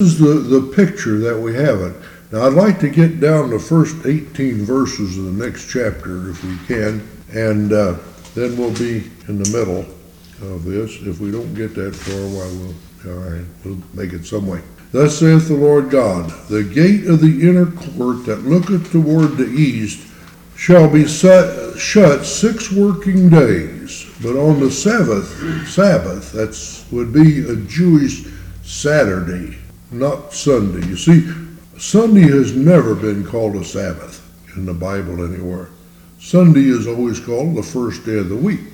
is the picture that we have it. Now, I'd like to get down the first 18 verses of the next chapter if we can, and then we'll be in the middle of this. If we don't get that far, we'll make it some way. Thus saith the Lord God, the gate of the inner court that looketh toward the east shall be shut 6 working days, but on the Sabbath, that would be a Jewish Saturday, not Sunday. You see, Sunday has never been called a Sabbath in the Bible anywhere. Sunday is always called the first day of the week.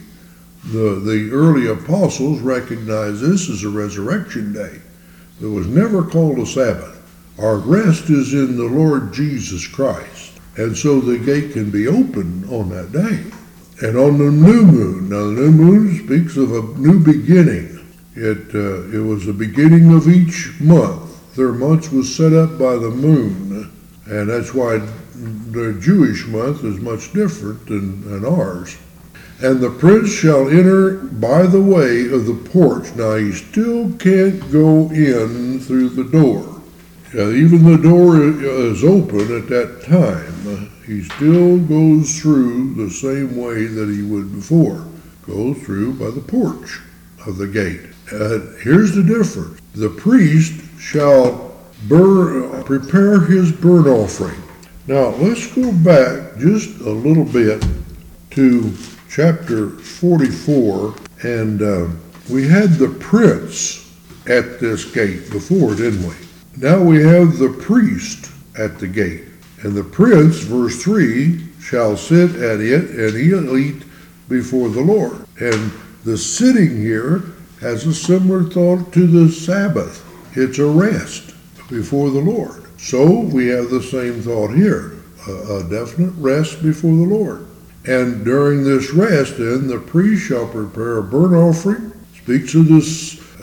The early apostles recognized this as a resurrection day. It was never called a Sabbath. Our rest is in the Lord Jesus Christ. And so the gate can be open on that day. And on the new moon, now the new moon speaks of a new beginning. It was the beginning of each month. Their month was set up by the moon, and that's why the Jewish month is much different than ours. And the prince shall enter by the way of the porch. Now he still can't go in through the door. Even the door is open at that time. He still goes through the same way that he would before. Goes through by the porch of the gate. Here's the difference. The priest shall prepare his burnt offering. Now let's go back just a little bit to chapter 44, and we had the prince at this gate before, didn't we? Now we have the priest at the gate, and the prince, verse 3, shall sit at it, and he'll eat before the Lord. And the sitting here has a similar thought to the Sabbath. It's a rest before the Lord. So we have the same thought here, a definite rest before the Lord. And during this rest, then, the priest shall prepare a burnt offering, speaks of the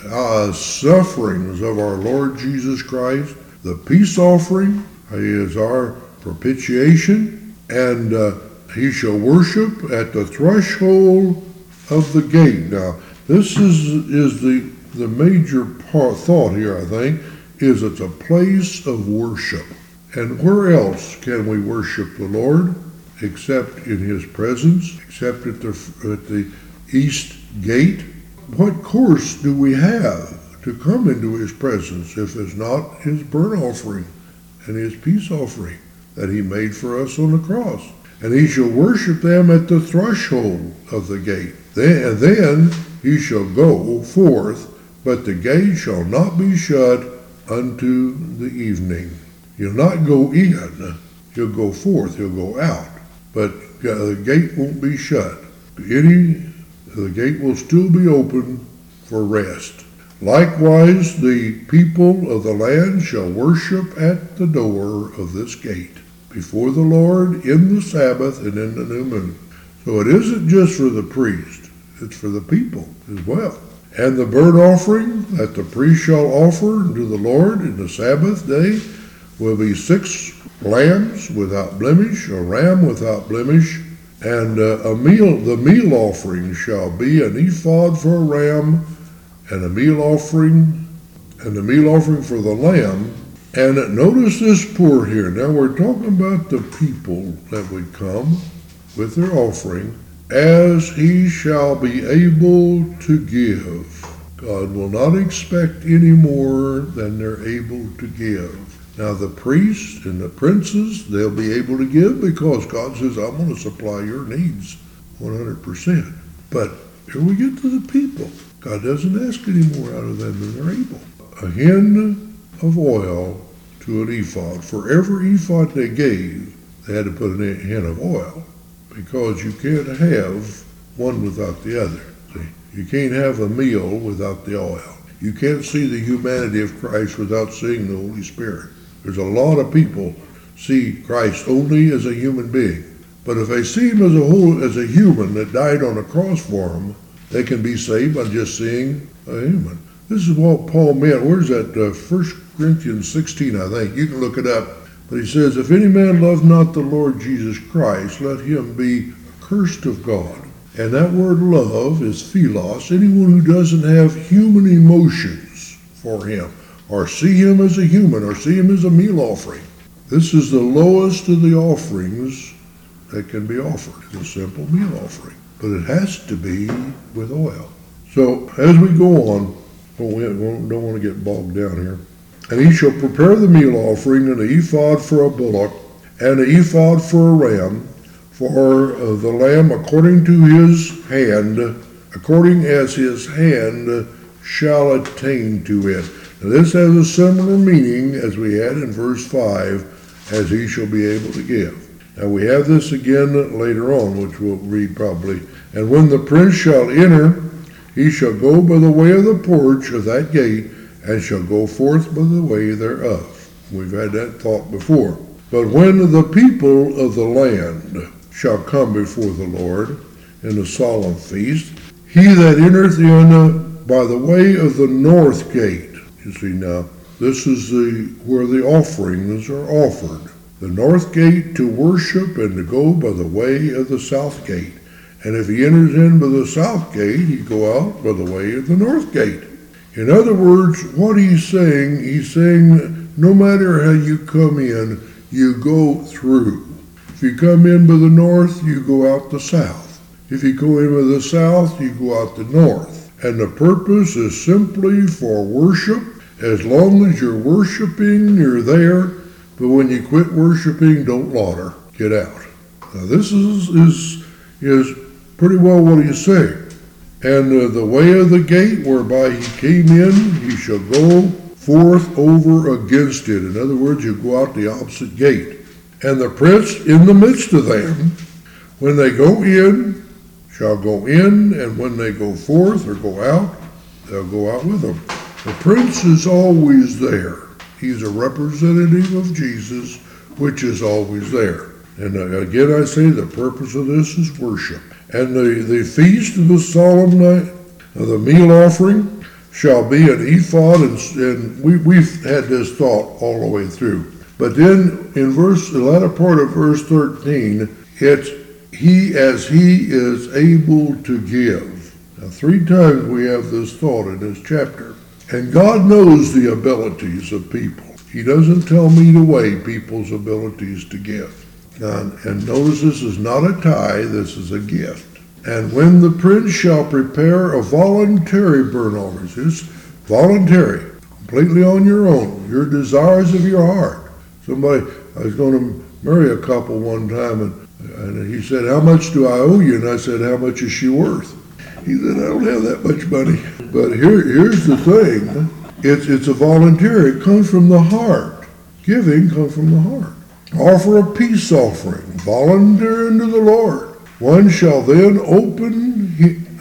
sufferings of our Lord Jesus Christ. The peace offering is our propitiation, and he shall worship at the threshold of the gate. Now, this is the major thought here, I think, is it's a place of worship. And where else can we worship the Lord except in his presence, except at the east gate? What course do we have to come into his presence if it's not his burnt offering and his peace offering that he made for us on the cross? And he shall worship them at the threshold of the gate. Then he shall go forth, but the gate shall not be shut unto the evening. He'll not go in, he'll go forth, he'll go out. But the gate won't be shut. The gate will still be open for rest. Likewise, the people of the land shall worship at the door of this gate, before the Lord in the Sabbath and in the new moon. So it isn't just for the priest, it's for the people as well. And the burnt offering that the priest shall offer unto the Lord in the Sabbath day will be 6 lambs without blemish, a ram without blemish, and the meal offering shall be an ephod for a ram, and the meal offering for the lamb. And notice this pour here. Now we're talking about the people that would come with their offering, as he shall be able to give. God will not expect any more than they're able to give. Now the priests and the princes, they'll be able to give because God says, I'm going to supply your needs 100%. But here we get to the people. God doesn't ask any more out of them than they're able. A hin of oil to an ephod. For every ephod they gave, they had to put a hin of oil, because you can't have one without the other. See? You can't have a meal without the oil. You can't see the humanity of Christ without seeing the Holy Spirit. There's a lot of people see Christ only as a human being. But if they see him as a human that died on a cross for them, they can be saved by just seeing a human. This is what Paul meant. Where's that? 1 Corinthians 16, I think. You can look it up. But he says, if any man love not the Lord Jesus Christ, let him be accursed of God. And that word love is philos. Anyone who doesn't have human emotions for him. or see him as a human, or see him as a meal offering. This is the lowest of the offerings that can be offered. It's a simple meal offering, but it has to be with oil. So as we go on, we don't want to get bogged down here. And he shall prepare the meal offering, and an ephod for a bullock, and an ephod for a ram, for the lamb according to his hand, according as his hand shall attain to it. Now this has a similar meaning as we had in verse 5, as he shall be able to give. Now we have this again later on, which we'll read probably. And when the prince shall enter, he shall go by the way of the porch of that gate, and shall go forth by the way thereof. We've had that thought before. But when the people of the land shall come before the Lord in a solemn feast, he that entereth in by the way of the north gate. You see now, this is where the offerings are offered. The north gate to worship and to go by the way of the south gate. And if he enters in by the south gate, he go out by the way of the north gate. In other words, what he's saying no matter how you come in, you go through. If you come in by the north, you go out the south. If you go in by the south, you go out the north. And the purpose is simply for worship. As long as you're worshiping, you're there. But when you quit worshiping, don't loiter. Get out. Now this is pretty well what he's saying. And the way of the gate whereby he came in, he shall go forth over against it. In other words, you go out the opposite gate. And the prince in the midst of them, when they go in, shall go in, and when they go forth or go out, they'll go out with them. The prince is always there. He's a representative of Jesus, which is always there. And again I say the purpose of this is worship. And the feast of the solemn night of the meal offering shall be an ephod, and we've had this thought all the way through. But then in the latter part of verse 13, it's he as he is able to give. Now 3 times we have this thought in this chapter. And God knows the abilities of people. He doesn't tell me to weigh people's abilities to give. And notice this is not a tithe, this is a gift. And when the prince shall prepare a voluntary burnt offering, it's voluntary, completely on your own, your desires of your heart. I was going to marry a couple one time, and he said, how much do I owe you? And I said, how much is she worth? He said, I don't have that much money. But here's the thing. It's a voluntary. It comes from the heart. Giving comes from the heart. Offer a peace offering, voluntary unto the Lord. One shall then open him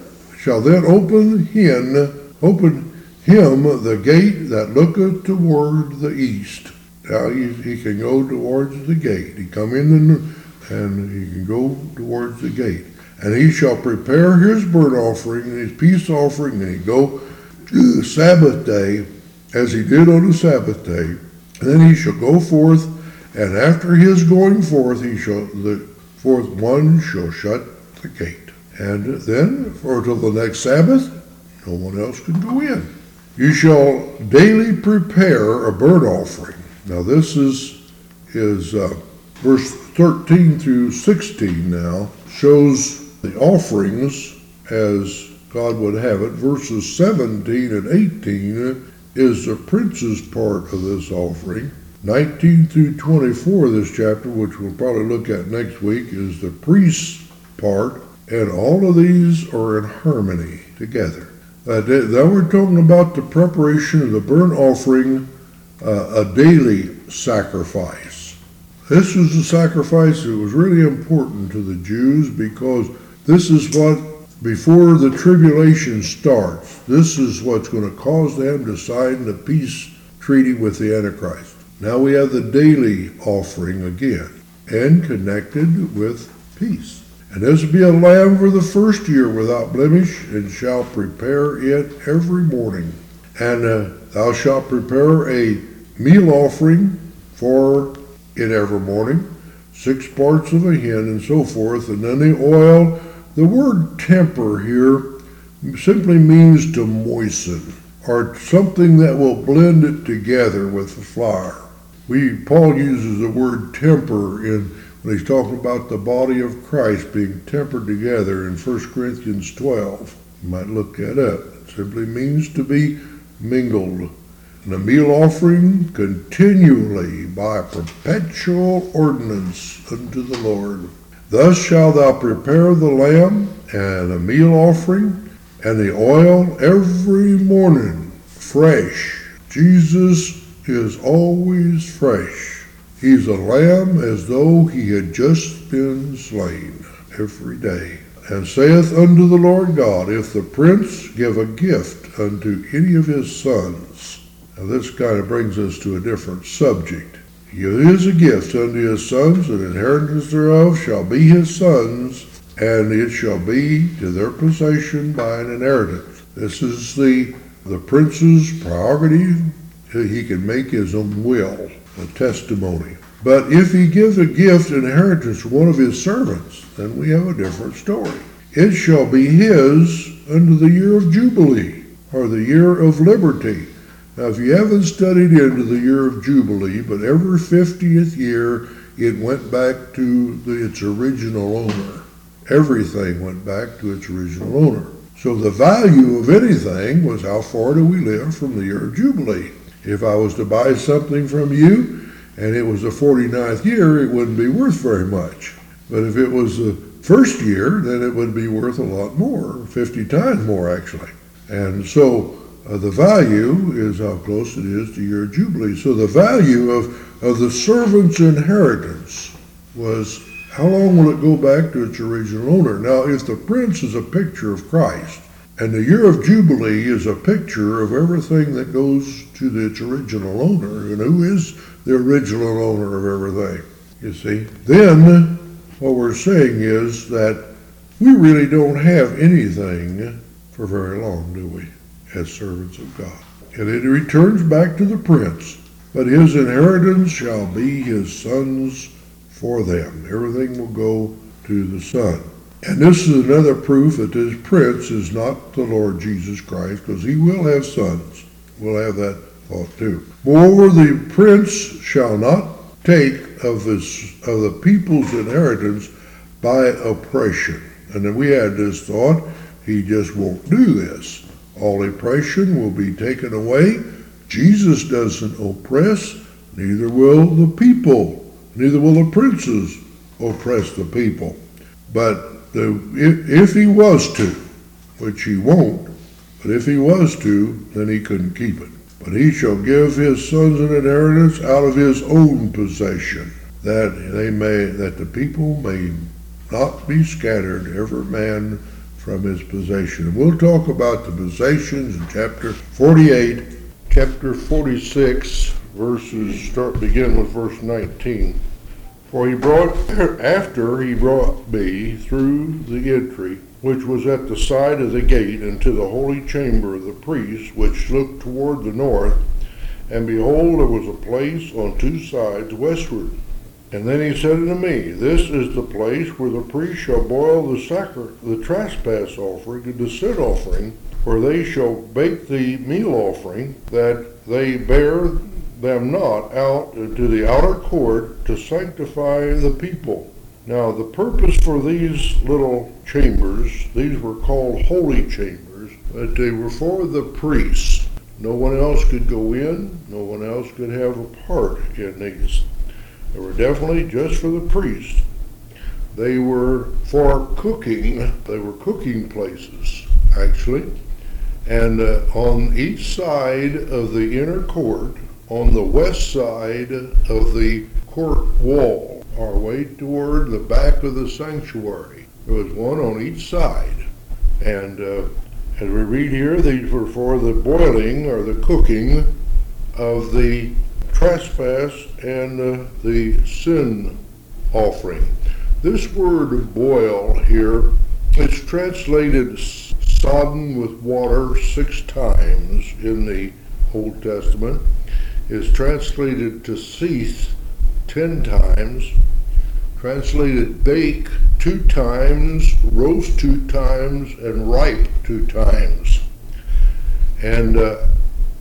the gate that looketh toward the east. Now he can go towards the gate. He come in and he can go towards the gate. And he shall prepare his burnt offering and his peace offering, and he go to the Sabbath day, as he did on the Sabbath day. And then he shall go forth, and after his going forth, one shall shut the gate. And then, until the next Sabbath, no one else can go in. You shall daily prepare a burnt offering. Now this is verse 13 through 16 now, shows the offerings as God would have it. Verses 17 and 18 is the prince's part of this offering. 19 through 24 of this chapter, which we'll probably look at next week, is the priest's part, and all of these are in harmony together. Now we're talking about the preparation of the burnt offering, a daily sacrifice. This was a sacrifice that was really important to the Jews, because this is what, before the tribulation starts, this is what's going to cause them to sign the peace treaty with the Antichrist. Now we have the daily offering again, and connected with peace. And this will be a lamb for the first year without blemish, and shall prepare it every morning. And thou shalt prepare a meal offering for it every morning, 6 parts of a hin, and so forth. And then the oil, the word temper here simply means to moisten or something that will blend it together with the flour. Paul uses the word temper when he's talking about the body of Christ being tempered together in 1 Corinthians 12. You might look that up. It simply means to be mingled. And a meal offering continually by perpetual ordinance unto the Lord. Thus shalt thou prepare the lamb and a meal offering and the oil every morning fresh. Jesus is always fresh. He's a lamb as though he had just been slain every day. And saith unto the Lord God, if the prince give a gift unto any of his sons. Now this kind of brings us to a different subject. He is a gift unto his sons, and inheritance thereof shall be his sons, and it shall be to their possession by an inheritance. This is the prince's prerogative. He can make his own will, a testimony. But if he gives a gift, inheritance to one of his servants, then we have a different story. It shall be his unto the year of Jubilee, or the year of liberty. Now, if you haven't studied into the year of Jubilee, but every 50th year it went back to its original owner. Everything went back to its original owner. So the value of anything was how far do we live from the year of Jubilee. If I was to buy something from you, and it was the 49th year, it wouldn't be worth very much. But if it was the first year, then it would be worth a lot more, 50 times more actually. And so the value is how close it is to year Jubilee. So the value of the servant's inheritance was how long will it go back to its original owner? Now, if the prince is a picture of Christ, and the year of Jubilee is a picture of everything that goes to its original owner, and who is the original owner of everything, you see, then what we're saying is that we really don't have anything for very long, do we, as servants of God? And it returns back to the prince, but his inheritance shall be his sons for them. Everything will go to the son. And this is another proof that this prince is not the Lord Jesus Christ, because he will have sons. We'll have that thought too. Moreover, the prince shall not take of the people's inheritance by oppression. And then we had this thought, he just won't do this. All oppression will be taken away. Jesus doesn't oppress, neither will the people, neither will the princes oppress the people. But if he was to, which he won't, but if he was to, then he couldn't keep it. But he shall give his sons an inheritance out of his own possession, that the people may not be scattered, every man from his possession. We'll talk about the possessions in chapter 48, chapter 46, begin with verse 19. For after he brought me through the entry, which was at the side of the gate, into the holy chamber of the priests, which looked toward the north, and behold, there was a place on two sides westward. And then he said unto me, This is the place where the priest shall boil the trespass offering and the sin offering, where they shall bake the meal offering, that they bear them not out into the outer court to sanctify the people. Now the purpose for these little chambers, these were called holy chambers, but they were for the priests. No one else could go in, no one else could have a part in these. They were definitely just for the priests. They were for cooking, they were cooking places, actually. And on each side of the inner court, on the west side of the court wall, our way toward the back of the sanctuary, there was one on each side. And as we read here, these were for the boiling or the cooking of the trespass and the sin offering. This word boil here, it's translated sodden with water 6 times in the Old Testament. Is translated to seethe 10 times, translated bake 2 times, roast 2 times, and ripe 2 times. And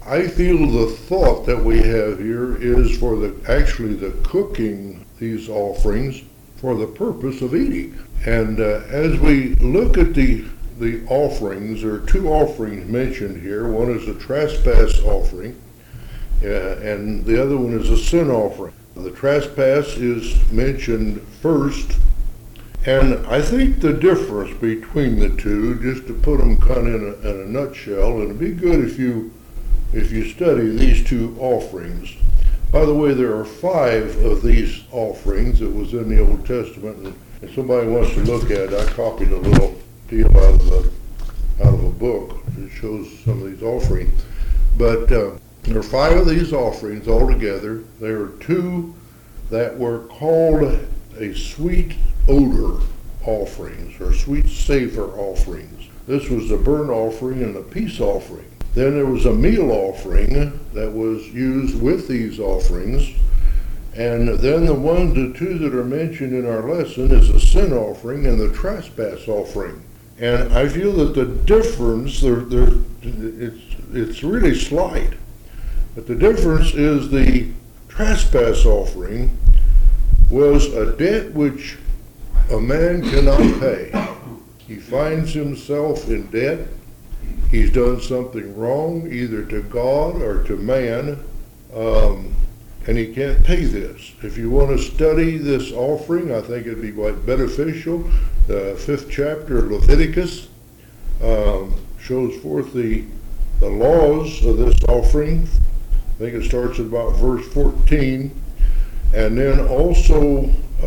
I feel the thought that we have here is for actually the cooking these offerings for the purpose of eating. And as we look at the offerings, there are two offerings mentioned here. One is the trespass offering, and the other one is a sin offering. The trespass is mentioned first, and I think the difference between the two, just to put them kind of in a nutshell, and it'd be good if you study these two offerings. By the way, there are 5 of these offerings that was in the Old Testament, and if somebody wants to look at it, I copied a little deal out of a book that shows some of these offerings. But there are 5 of these offerings altogether. There are 2 that were called a sweet odor offerings, or sweet savor offerings. This was the burnt offering and the peace offering. Then there was a meal offering that was used with these offerings. And then the 2 that are mentioned in our lesson is the sin offering and the trespass offering. And I feel that the difference, it's really slight. But the difference is the trespass offering was a debt which a man cannot pay. He finds himself in debt. He's done something wrong, either to God or to man, and he can't pay this. If you want to study this offering, I think it'd be quite beneficial. The 5th chapter of Leviticus shows forth the laws of this offering. I think it starts at about verse 14. And then also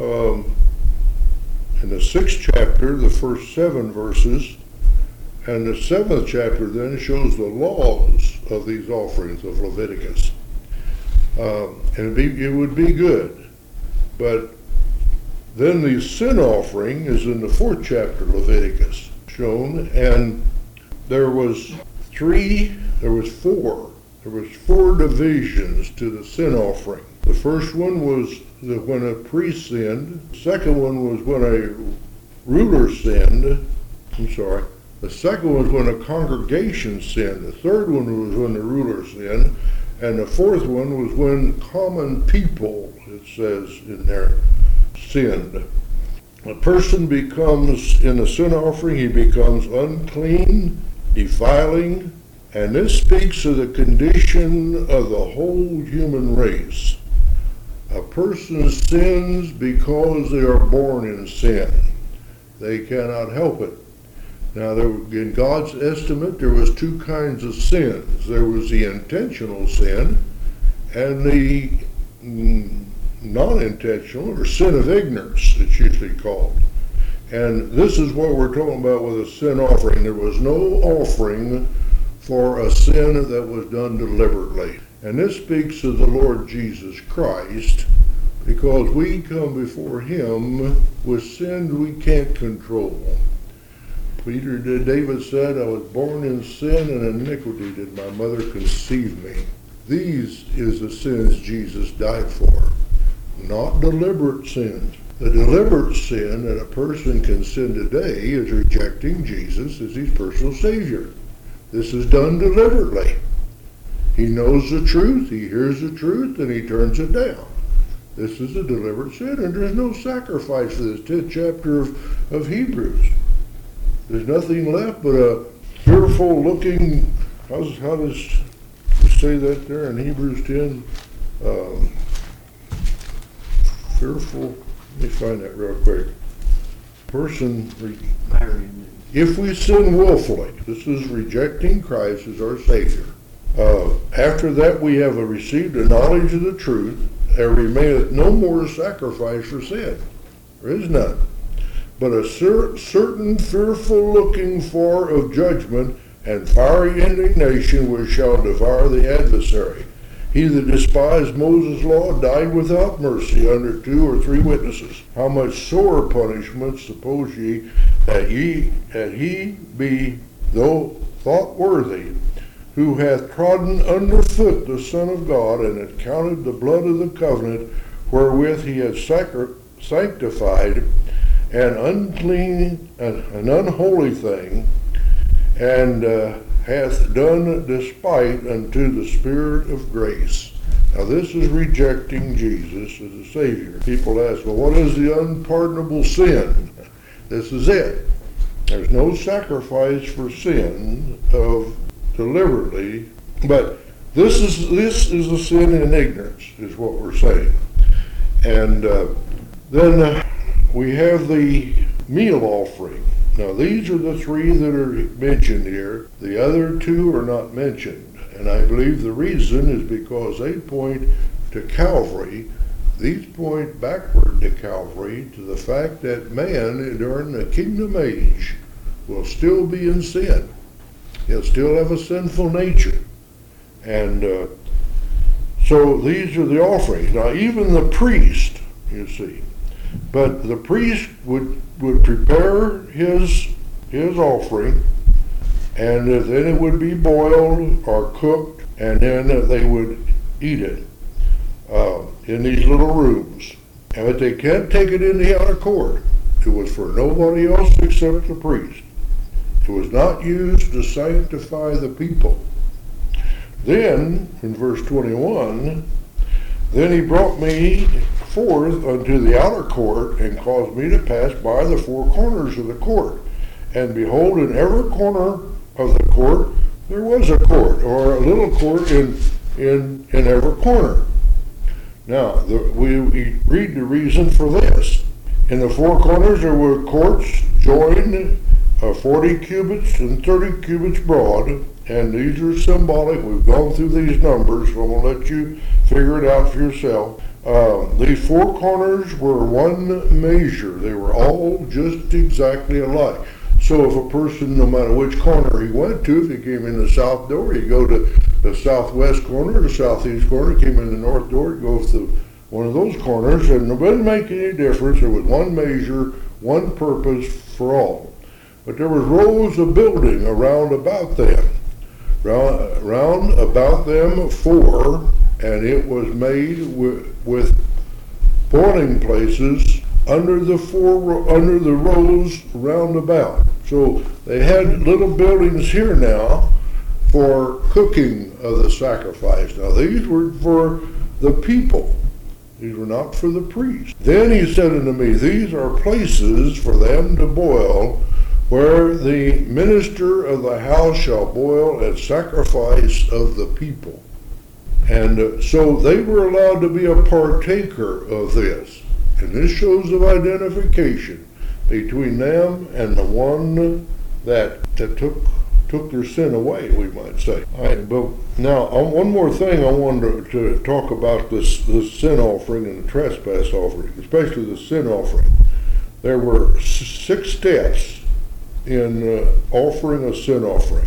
in the 6th chapter, the first 7 verses, and the 7th chapter then shows the laws of these offerings of Leviticus. And it would be good. But then the sin offering is in the 4th chapter of Leviticus shown, and there was 4 divisions to the sin offering. The first one was when a priest sinned. The second one was when a ruler sinned. The second one was when a congregation sinned. The third one was when the ruler sinned. And the fourth one was when common people, it says in there, sinned. A person becomes, in a sin offering, he becomes unclean, defiling, and this speaks of the condition of the whole human race. A person sins because they are born in sin. They cannot help it. Now, in God's estimate, there was 2 kinds of sins. There was the intentional sin and the non-intentional, or sin of ignorance, it's usually called. And this is what we're talking about with a sin offering. There was no offering for a sin that was done deliberately. And this speaks of the Lord Jesus Christ, because we come before him with sins we can't control. David said, I was born in sin and iniquity did my mother conceive me. These is the sins Jesus died for, not deliberate sins. The deliberate sin that a person can sin today is rejecting Jesus as his personal Savior. This is done deliberately. He knows the truth, he hears the truth, and he turns it down. This is a deliberate sin, and there's no sacrifice for this 10th chapter of Hebrews. There's nothing left but a fearful looking, how does you say that there in Hebrews 10? Fearful, let me find that real quick. If we sin willfully, this is rejecting Christ as our Savior. After that we have received a knowledge of the truth, there remaineth no more sacrifice for sin. There is none. But a certain fearful looking for of judgment and fiery indignation which shall devour the adversary. He that despised Moses' law died without mercy under 2 or 3 witnesses. How much sore punishment suppose ye that he be, though thought worthy, who hath trodden under foot the Son of God, and hath counted the blood of the covenant wherewith he hath sanctified an unclean and an unholy thing, and hath done despite unto the Spirit of grace. Now this is rejecting Jesus as a Savior. People ask, well, what is the unpardonable sin? This is it. There's no sacrifice for sin of deliberately, but this is a sin in ignorance, is what we're saying. And then we have the meal offering. Now these are the three that are mentioned here. The other two are not mentioned. And I believe the reason is because they point to Calvary. These point backward to Calvary, to the fact that man during the kingdom age will still be in sin. He'll still have a sinful nature. And so these are the offerings. Now even the priest, you see, but the priest would prepare his offering, and then it would be boiled or cooked, and then they would eat it in these little rooms. But they can't take it in the outer court. It was for nobody else except the priest. It was not used to sanctify the people. Then, in verse 21, then he brought me forth unto the outer court, and caused me to pass by the four corners of the court. And behold, in every corner of the court there was a court, or a little court in every corner. Now, we read the reason for this. In the four corners there were courts joined 40 cubits and 30 cubits broad, and these are symbolic. We've gone through these numbers, so I'm going to let you figure it out for yourself. These four corners were one measure. They were all just exactly alike. So if a person, no matter which corner he went to, if he came in the south door, he'd go to the southwest corner, the southeast corner, came in the north door, he'd go to one of those corners, and it wouldn't make any difference. There was one measure, one purpose for all. But there was rows of building around about them. Round about them four, and it was made with boiling places under the rows round about. So they had little buildings here now for cooking of the sacrifice. Now these were for the people. These were not for the priest. Then he said unto me, these are places for them to boil, where the minister of the house shall boil at sacrifice of the people. And so they were allowed to be a partaker of this. And this shows of identification between them and the one that took their sin away, we might say. All right, but now, one more thing I wanted to talk about this sin offering and the trespass offering, especially the sin offering. There were 6 steps in offering a sin offering.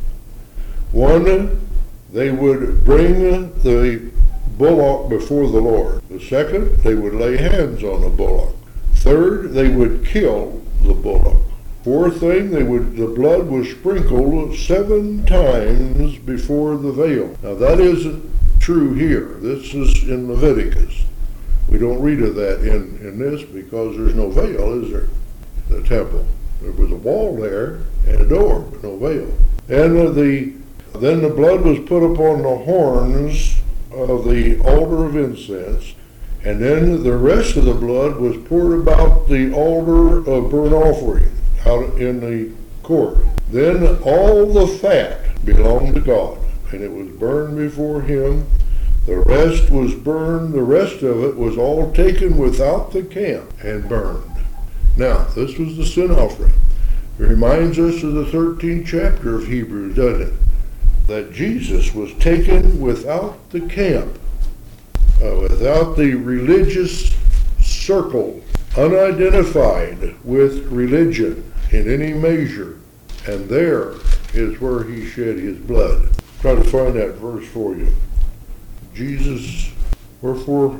One, they would bring the bullock before the Lord. The second, they would lay hands on the bullock. Third, they would kill the bullock. Fourth thing, the blood was sprinkled 7 times before the veil. Now that isn't true here. This is in Leviticus. We don't read of that in this because there's no veil, is there? In the temple. There was a wall there and a door, but no veil. And then the blood was put upon the horns of the altar of incense, and then the rest of the blood was poured about the altar of burnt offering out in the court. Then all the fat belonged to God, and it was burned before him. The rest was burned. The rest of it was all taken without the camp and burned. Now, this was the sin offering. It reminds us of the 13th chapter of Hebrews, doesn't it? That Jesus was taken without the camp, without the religious circle, unidentified with religion in any measure. And there is where he shed his blood. Try to find that verse for you. Jesus, wherefore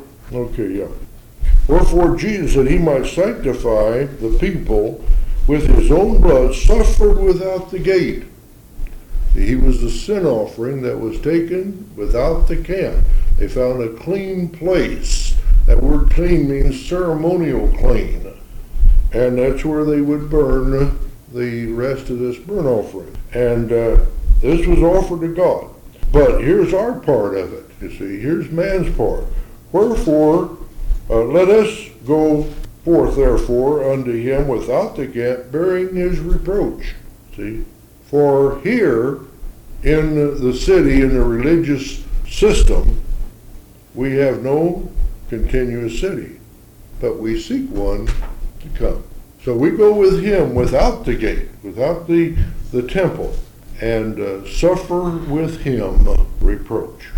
Jesus, that he might sanctify the people with his own blood, suffered without the gate. He was the sin offering that was taken without the camp. They found a clean place. That word clean means ceremonial clean. And that's where they would burn the rest of this burnt offering. And This was offered to God. But here's our part of it. You see, here's man's part. Wherefore, let us go forth therefore unto him without the gate, bearing his reproach. See? For here in the city, in the religious system, we have no continuous city, but we seek one to come. So we go with him without the gate, without the temple, and suffer with him reproach.